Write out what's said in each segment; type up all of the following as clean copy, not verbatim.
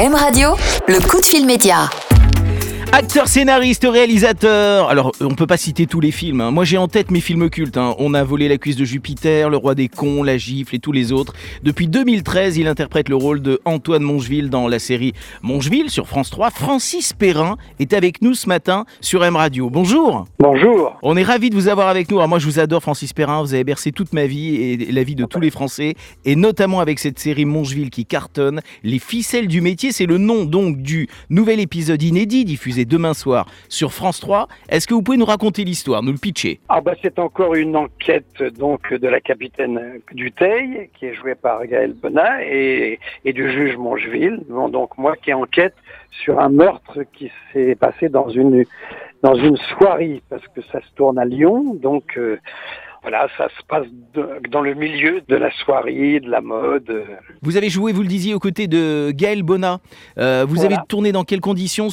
M Radio, le coup de fil média. Acteur, scénariste, réalisateur. Alors, on peut pas citer tous les films. Moi, j'ai en tête mes films cultes. On a volé la cuisse de Jupiter, Le Roi des cons, La Gifle et tous les autres. Depuis 2013, il interprète le rôle de Antoine Mongeville dans la série Mongeville sur France 3. Francis Perrin est avec nous ce matin sur M Radio. Bonjour. Bonjour. On est ravis de vous avoir avec nous. Alors moi, je vous adore, Francis Perrin. Vous avez bercé toute ma vie et la vie de tous les Français. Et notamment avec cette série Mongeville qui cartonne. Les ficelles du métier, c'est le nom donc du nouvel épisode inédit diffusé demain soir sur France 3. Est-ce que vous pouvez nous raconter l'histoire, nous le pitcher? C'est encore une enquête donc de la capitaine Dutheil qui est jouée par Gaël Bonnat et du juge Mongeville. Donc moi qui enquête sur un meurtre qui s'est passé dans une soirée parce que ça se tourne à Lyon. Donc voilà, ça se passe dans le milieu de la soirée, de la mode. Vous avez joué, vous le disiez, aux côtés de Gaël Bonnat. Vous avez tourné dans quelles conditions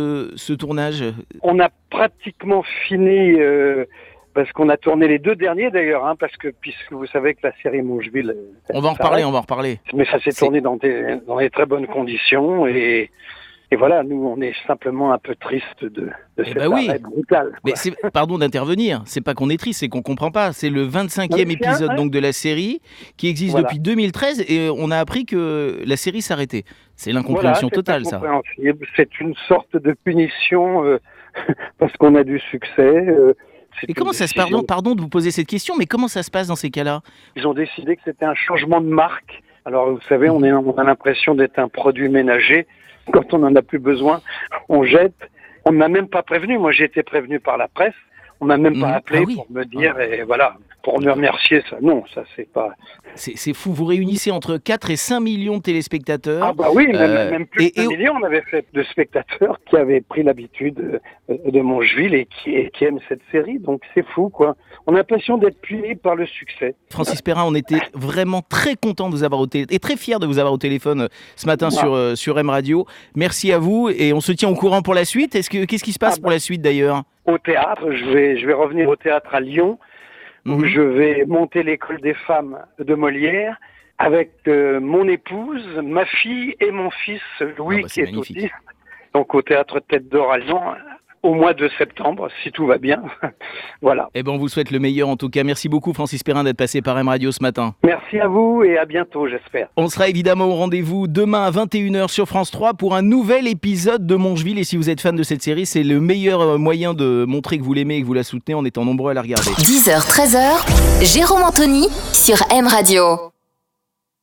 ce tournage? On a pratiquement fini, parce qu'on a tourné les deux derniers d'ailleurs, puisque vous savez que la série Mongeville... On va en reparler. Mais ça s'est tourné dans des très bonnes conditions et voilà, nous, on est simplement un peu triste de cet arrêt brutal. Mais pardon d'intervenir, c'est pas qu'on est triste, c'est qu'on comprend pas. C'est le 25e épisode donc de la série qui existe depuis 2013 et on a appris que la série s'arrêtait. C'est l'incompréhension totale, ça. C'est une sorte de punition parce qu'on a du succès. Et comment ça se passe, pardon de vous poser cette question, mais comment ça se passe dans ces cas-là? Ils ont décidé que c'était un changement de marque. Alors, vous savez, on a l'impression d'être un produit ménager. Quand on n'en a plus besoin, on jette. On ne m'a même pas prévenu. Moi, j'ai été prévenu par la presse. On m'a même pas appelé pour me dire, et voilà, pour me remercier. Ça, non, ça c'est pas... C'est fou, vous réunissez entre 4 et 5 millions de téléspectateurs. Même plus de 5 millions, on avait fait de spectateurs qui avaient pris l'habitude de Mongeville et qui aiment cette série. Donc c'est fou, quoi. On a l'impression d'être puni par le succès. Francis Perrin, on était vraiment très contents de vous avoir et très fiers de vous avoir au téléphone ce matin sur M Radio. Merci à vous et on se tient au courant pour la suite. Qu'est-ce qui se passe pour la suite d'ailleurs? Au théâtre, je vais revenir au théâtre à Lyon, où je vais monter l'école des femmes de Molière avec mon épouse, ma fille et mon fils Louis qui est autiste. Donc au théâtre Tête d'Or à Lyon, au mois de septembre, si tout va bien. Voilà. On vous souhaite le meilleur en tout cas. Merci beaucoup Francis Perrin d'être passé par M Radio ce matin. Merci à vous et à bientôt, j'espère. On sera évidemment au rendez-vous demain à 21h sur France 3 pour un nouvel épisode de Mongeville. Et si vous êtes fan de cette série, c'est le meilleur moyen de montrer que vous l'aimez et que vous la soutenez en étant nombreux à la regarder. 10h, 13h, Jérôme Anthony sur M Radio.